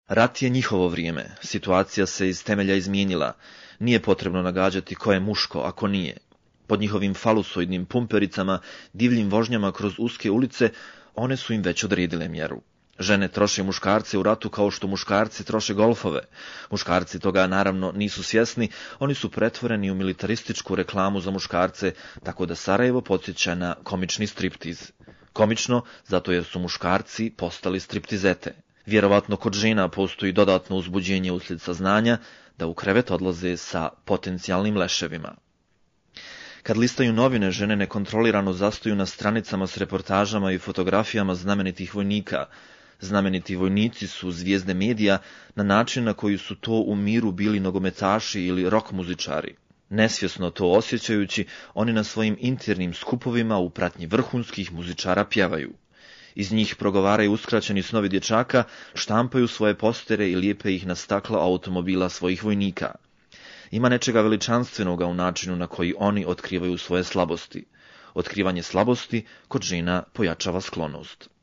Rat je njihovo vrijeme, situacija se iz temelja izmijenila, nije potrebno nagađati ko je muško, a ko nije. Pod njihovim falusoidnim pumpericama, divljim vožnjama kroz uske ulice, one su im već odredile mjeru. Žene troše muškarce u ratu kao što muškarci troše golfove. Muškarci toga naravno nisu svjesni, oni su pretvoreni u militarističku reklamu za muškarce, tako da Sarajevo podsjeća na komični striptiz. Komično, zato jer su muškarci postali striptizete. Vjerovatno kod žena postoji dodatno uzbuđenje uslijed saznanja da u krevet odlaze sa potencijalnim leševima. Kad listaju novine, žene nekontrolirano zastaju na stranicama s reportažama i fotografijama znamenitih vojnika. Znameniti vojnici su zvijezde medija na način na koji su to u miru bili nogometaši ili rock muzičari. Nesvjesno to osjećajući, oni na svojim internim skupovima u pratnji vrhunskih muzičara pjevaju. Iz njih progovaraju uskraćeni snovi dječaka, štampaju svoje postere i lijepe ih na stakla automobila svojih vojnika. Ima nečega veličanstvenoga u načinu na koji oni otkrivaju svoje slabosti. Otkrivanje slabosti kod žena pojačava sklonost.